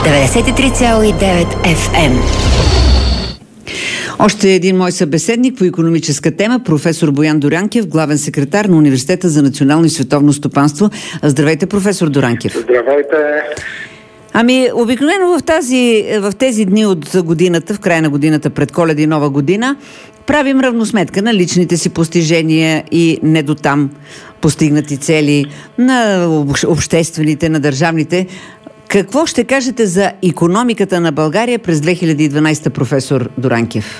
93,9 FM. Още един мой събеседник по икономическа тема, професор Боян Доранкев, главен секретар на Университета за национално и световно стопанство. Здравейте, професор Доранкев. Здравейте. Обикновено в тези дни от годината, в края на годината, пред Коледа и Нова година, правим равносметка на личните си постижения и не до там постигнати цели, на обществените, на държавните. Какво ще кажете за икономиката на България през 2012, професор Доранкев?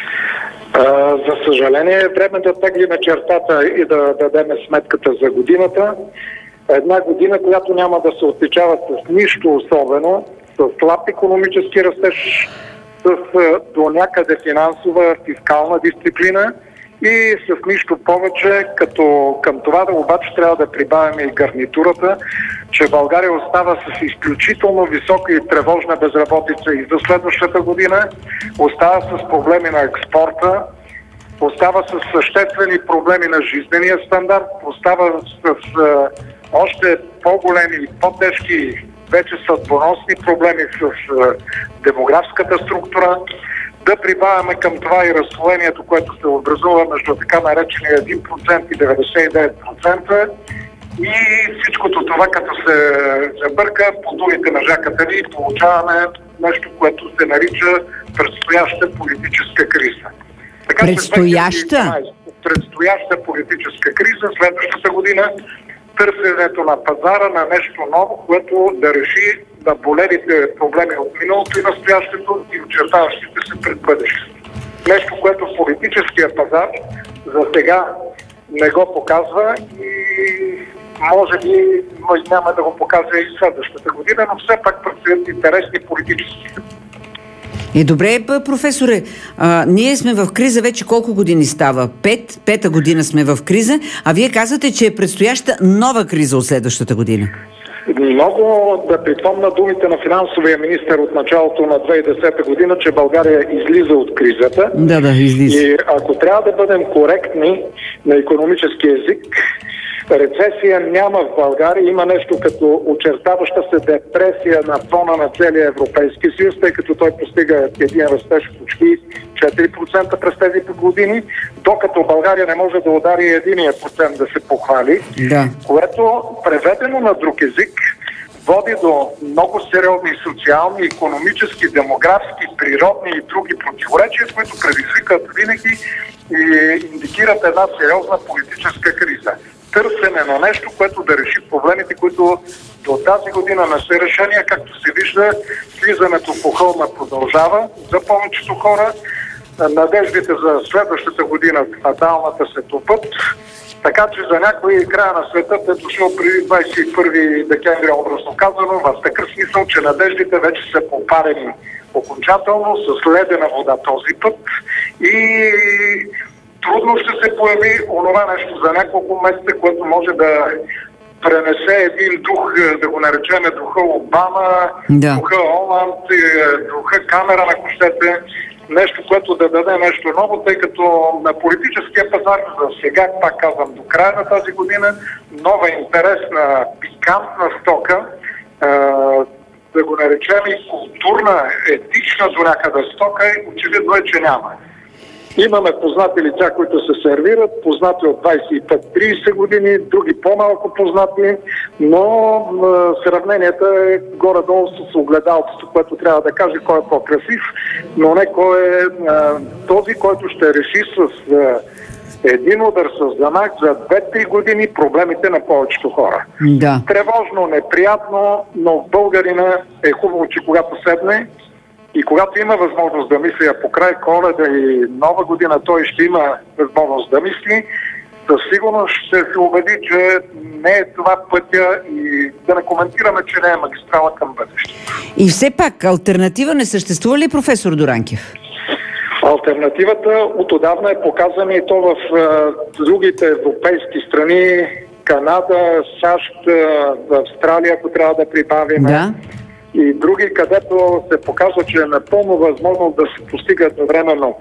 За съжаление, е време да теглим чертата и да дадем сметката за годината. Една година, която няма да се отличава с нищо особено, с слаб икономически растеж, с до някъде финансова, фискална дисциплина и с нищо повече, като към това да обаче трябва да прибавим и гарнитурата, че България остава с изключително висока и тревожна безработица и за следващата година, остава с проблеми на експорта, остава с съществени проблеми на жизнения стандарт, остава с още по-големи и по-тежки, вече съдбоносни проблеми с демографската структура. Да прибавяме към това и разслоението, което се образува между така наречения 1% и 99%. И всичкото това, като се забърка, по думите на Жак Атали, получаваме нещо, което се нарича предстояща политическа криза. Така предстояща политическа криза следващата година, търсенето на пазара на нещо ново, което да реши наболелите проблеми от миналото и настоящето и очертаващите се пред бъдещето. Нещо, което политическия пазар за сега не го показва и може би няма да го показва и следващата година, но все пак предстоят интересни политически. Добре, професоре, ние сме в криза вече колко години става? Пета година сме в криза, а вие казвате, че е предстояща нова криза от следващата година. Много да припомня думите на финансовия министър от началото на 2010 година, че България излиза от кризата. Да, излиза. И ако трябва да бъдем коректни на икономически език, рецесия няма в България. Има нещо като очертаваща се депресия на фона на целия Европейски съюз, тъй като той постига един растеж почти 4% през тези години, докато България не може да удари 1% да се похвали, което преведено на друг език води до много сериозни социални, икономически, демографски, природни и други противоречия, които предизвикат винаги и индикират една сериозна политическа криза. Търсене на нещо, което да реши проблемите, които до тази година не са решения. Както се вижда, слизането по хълма продължава за повечето хора. Надеждите за следващата година, фаталната, се топът. Така че за някой края на света е дошъл преди 21 декември, образно казано, в такъв смисъл, че надеждите вече са попарени окончателно с ледена вода този път и трудно ще се появи онова нещо за няколко месеца, което може да пренесе един дух, да го наречем духа Обама, духа Оланд, духа Камера, на кощете, нещо, което да даде нещо ново, тъй като на политическия пазар за сега, пак казвам, до края на тази година, нова интересна, пикантна стока, да го наречем и културна, етична до някъде стока, очевидно е, че няма. Имаме познати лица, които се сервират, познати от 25-30 години, други по-малко познати, но сравнението е горе-долу с огледалцето, което трябва да каже кой е по-красив, но не кой е този, който ще реши с един удар с замах за 2-3 години проблемите на повечето хора. Да. Тревожно, неприятно, но в българина е хубаво, че когато седне и когато има възможност да мисли, а покрай Коледа и Нова година той ще има възможност да мисли, със сигурност ще се убеди, че не е това пътя и да не коментираме, че не е магистрала към бъдещето. И все пак, алтернатива не съществува ли, професор Доранкев? Алтернативата отдавна е показана и то в другите европейски страни, Канада, САЩ, Австралия, ако трябва да прибавим. Да. И други, където се показва, че е напълно възможно да се постига едновременно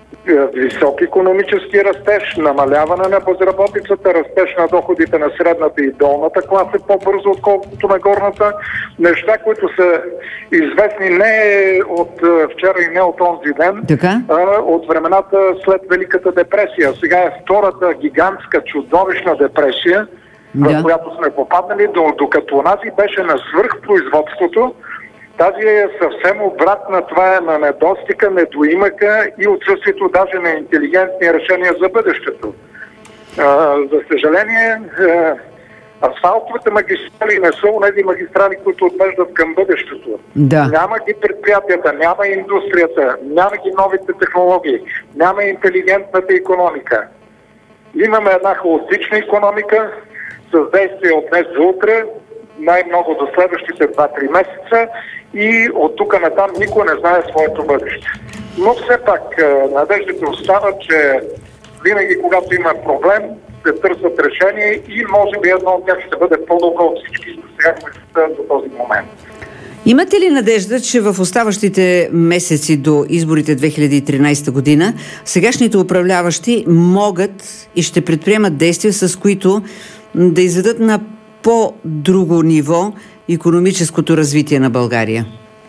висок икономически растеж, намаляване на безработицата, растеж на доходите на средната и долната класа по-бързо, отколкото на горната. Неща, които са известни не от вчера и не от онзи ден, а от времената след Великата депресия. Сега е втората гигантска, чудовищна депресия, в която сме попаднали, докато онази беше на свръхпроизводството. Тази е съвсем обратна, това е на недостига, недоимъка и отсъствието даже на интелигентни решения за бъдещето. За съжаление, асфалтовите магистрали не са онези магистрали, които отвеждат към бъдещето. Няма ги предприятията, няма индустрията, няма ги новите технологии, няма интелигентната икономика. Имаме една хаотична икономика с действие от днес за утре, най-много до следващите 2-3 месеца и от тук натам никой не знае своето бъдеще. Но все пак надеждите остават, че винаги когато има проблем, се търсят решения и може би едно от тях ще бъде по-добро от всички сега, които са до този момент. Имате ли надежда, че в оставащите месеци до изборите 2013 година сегашните управляващи могат и ще предприемат действия, с които да изведат на по-друго ниво икономическото развитие на България?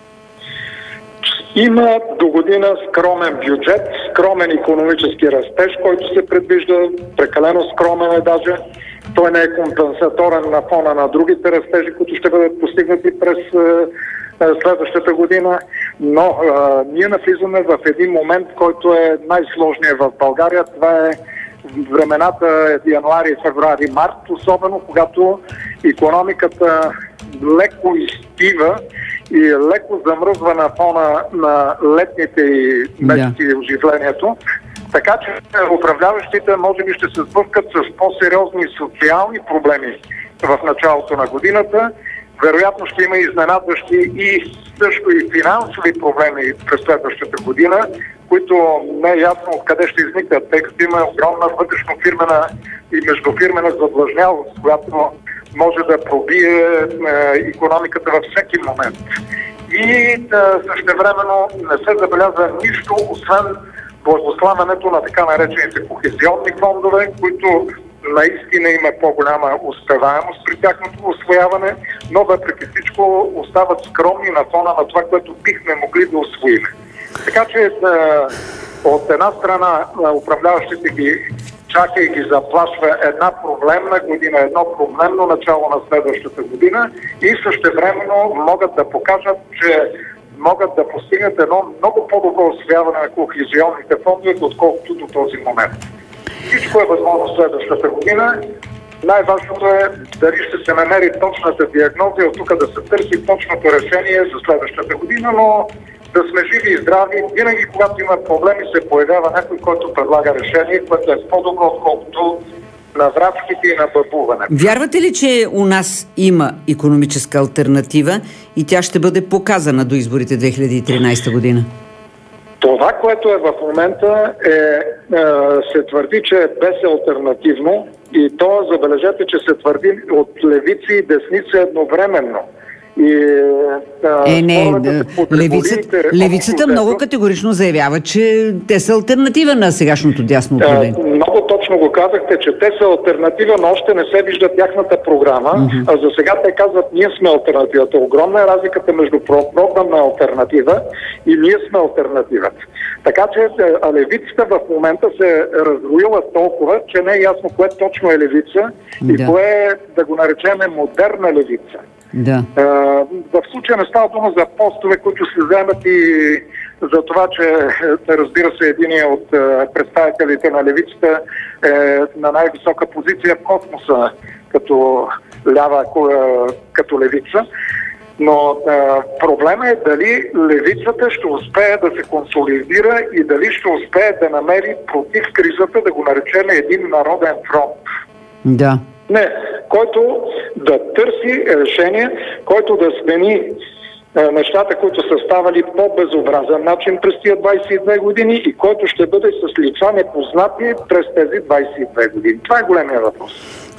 Има до година скромен бюджет, скромен икономически растеж, който се предвижда, прекалено скромен е даже. Той не е компенсаторен на фона на другите растежи, които ще бъдат постигнати през следващата година, но ние навлизаме в един момент, който е най-сложният в България. Това е времената януари, февруари, март, особено когато икономиката леко изпива и леко замръзва на фона на летните месеци и оживлението. Така че управляващите може би ще се сблъскат с по-сериозни социални проблеми в началото на годината. Вероятно ще има изненадващи и също и финансови проблеми през следващата година, които не е ясно откъде ще изникнат, тъй като има огромна вътрешнофирмена и междуфирмена задлъжнялост, която може да пробие икономиката във всеки момент. И същевременно не се забелязва нищо, освен благославянето на така наречените кохезионни фондове, които наистина има по-голяма успеваемост при тяхното усвояване, но въпреки всичко остават скромни на фона на това, което бихме могли да усвоим. Така че от една страна управляващите ги чака и ги заплашва една проблемна година, едно проблемно начало на следващата година и същевременно могат да покажат, че могат да постигнат едно много по-добро усвояване на кохезионните фондове, отколкото до този момент. Всичко е възможно следващата година. Най-важното е дали ще се намери точната диагноза и от тук да се търси точното решение за следващата година, но да сме живи и здрави. Винаги, когато има проблеми, се появява някой, който предлага решение, което е по-добро, отколкото на врачките и на бъбуване. Вярвате ли, че у нас има икономическа алтернатива и тя ще бъде показана до изборите 2013 година? Това, което е в момента се твърди, че е безалтернативно и то, забележете, че се твърди от левици и десници едновременно. Левицата много категорично заявява, че те са алтернатива на сегашното дясно управление. Много точно го казахте, че те са алтернатива, но още не се вижда тяхната програма. А за сега те казват, ние сме алтернативата. Огромна е разликата между програмна алтернатива и ние сме алтернативата. Така че левицата в момента се раздвоила толкова, че не е ясно кое точно е левица и кое е, да го наречем, модерна левица. В случая не става дума за постове, които се вземат и за това, че разбира се единият от представителите на левицата е на най-висока позиция в космоса като лява, като левица. Но проблема е дали левицата ще успее да се консолидира и дали ще успее да намери против кризата, да го наречем един народен фронт. Не, който да търси решение, който да смени нещата, които са ставали по безобразен начин през тия 22 години и който ще бъде с лица непознати през тези 22 години. Това е големия въпрос.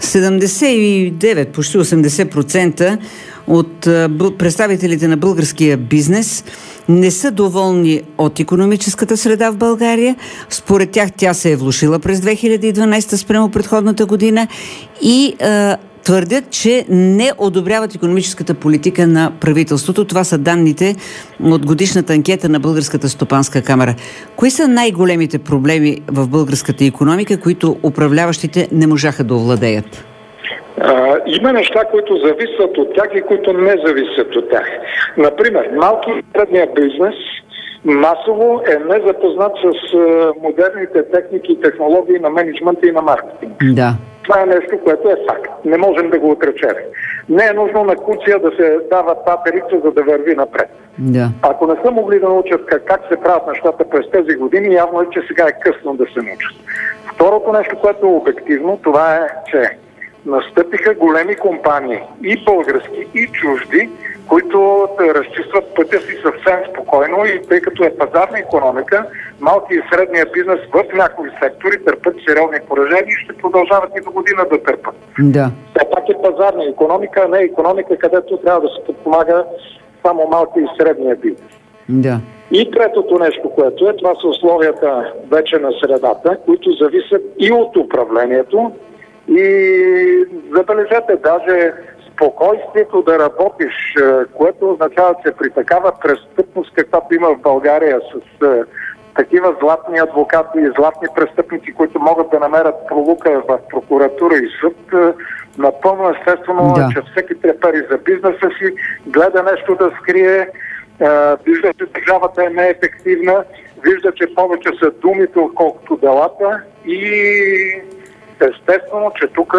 79, почти 80% от представителите на българския бизнес не са доволни от икономическата среда в България. Според тях тя се е влошила през 2012 спрямо предходната година и твърдят, че не одобряват икономическата политика на правителството. Това са данните от годишната анкета на Българската стопанска камара. Кои са най-големите проблеми в българската икономика, които управляващите не можаха да овладеят? Има неща, които зависят от тях и които не зависят от тях. Например, малки и средния бизнес масово е незапознат с модерните техники и технологии на мениджмънта и на маркетинг. Да. Това е нещо, което е факт. Не можем да го отречем. Не е нужно на куция да се дава патерица, за да върви напред. Да. Ако не са могли да научат как се правят нещата през тези години, явно е, че сега е късно да се научат. Второто нещо, което е обективно, това е, че настъпиха големи компании, и български, и чужди, които разчистват пътя си съвсем спокойно и тъй като е пазарна икономика, малки и средния бизнес в някои сектори търпят сериозни поражения и ще продължават и до година да търпят. Да. Все пак е пазарна икономика, а не икономика, където трябва да се подпомага само малки и средния бизнес. Да. И третото нещо, което това са условията вече на средата, които зависят и от управлението. И забележете, даже спокойствието да работиш, което означава, че при такава престъпност, каквато има в България, с такива златни адвокати и златни престъпници, които могат да намерят пролука в прокуратура и съд, напълно естествено, че всеки трепери за бизнеса си, гледа нещо да скрие, вижда, че държавата е неефективна, вижда, че повече са думите, отколкото делата и естествено, че тук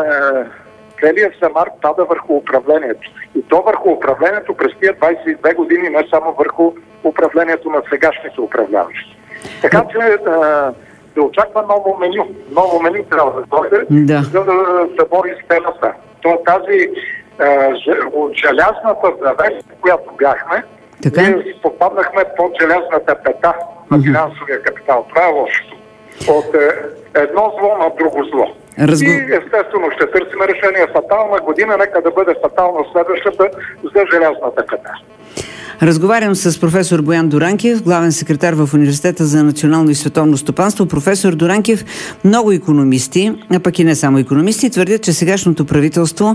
целият самар пада върху управлението. И то върху управлението през тия 22 години, не само върху управлението на сегашните управляващи. Така че да очаква ново меню. Ново меню трябва да дойде, за да се бори с темата. Тази от желязната завеса, която бяхме, ние попаднахме под желязната пета на финансовия капитал. Това е лошото. От едно зло на друго зло. И естествено ще търсим решение. Фатална година, нека да бъде фатална следващата за желязната пета. Разговарям с професор Боян Дуранкев, главен секретар в Университета за национално и световно стопанство. Професор Дуранкев, много икономисти, а пък и не само икономисти, твърдят, че сегашното правителство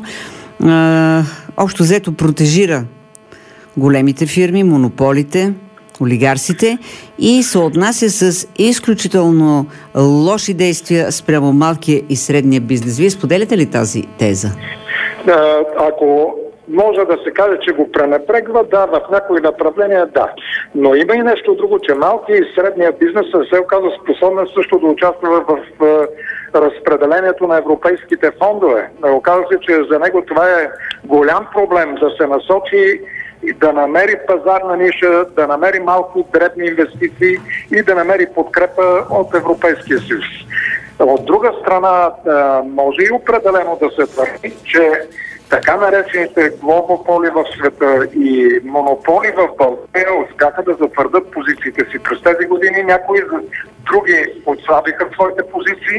общо взето протежира големите фирми, монополите, олигарсите и се отнася с изключително лоши действия спрямо малкия и средния бизнес. Вие споделяте ли тази теза? Ако може да се каже, че го пренебрегва, да, в някои направления да. Но има и нещо друго, че малкия и средния бизнес се оказа способен също да участва в разпределението на европейските фондове. Оказва се, че за него това е голям проблем да се насочи и да намери пазарна ниша, да намери малко дребни инвестиции и да намери подкрепа от Европейския съюз. От друга страна, може и определено да се твърди, че така наречените глобополи в света и монополи в България успяха да затвърдат позициите си. През тези години някои други отслабиха своите позиции.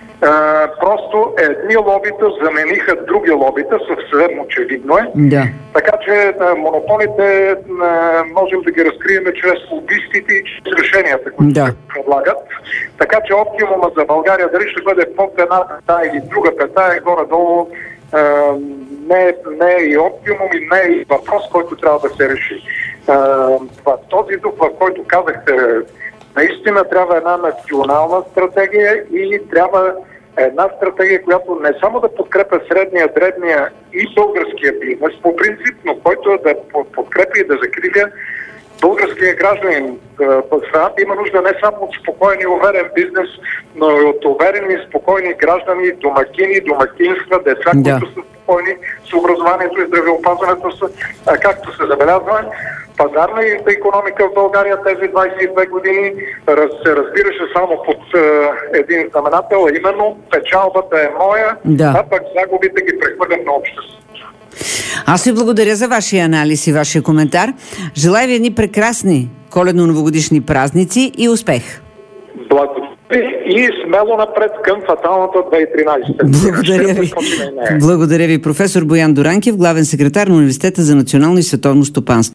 Просто едни лобита замениха други лобита, съвсем очевидно е. Да. Така че монополите можем да ги разкрием чрез лобистите и чрез решенията, които се предлагат. Така че оптимума за България, дали ще бъде под една пета или друга пета, е горе-долу не е и оптимум и не е и въпрос, който трябва да се реши. В този дух, в който казахте, наистина трябва една национална стратегия и трябва една стратегия, която не само да подкрепя средния, дребния и българския бизнес, по принцип, но който да подкрепя и да закриля българския гражданин. В страната има нужда не само от спокоен и уверен бизнес, но и от уверени и спокойни граждани, домакини, домакинства, деца, които са спокойни с образованието и здравеопазването. Както се забелязва, пазарната икономика в България тези 22 години се разбираше само под един знаменател, а именно печалбата е моя, а пък загубите ги прехвърлям на обществото. Аз ви благодаря за вашия анализ и вашия коментар. Желая ви едни прекрасни коледно-новогодишни празници и успех! Благодаря и смело напред към фаталната 2013. Благодаря ви. Благодаря ви, професор Боян Дуранкев, главен секретар на Университета за национално и световно стопанство.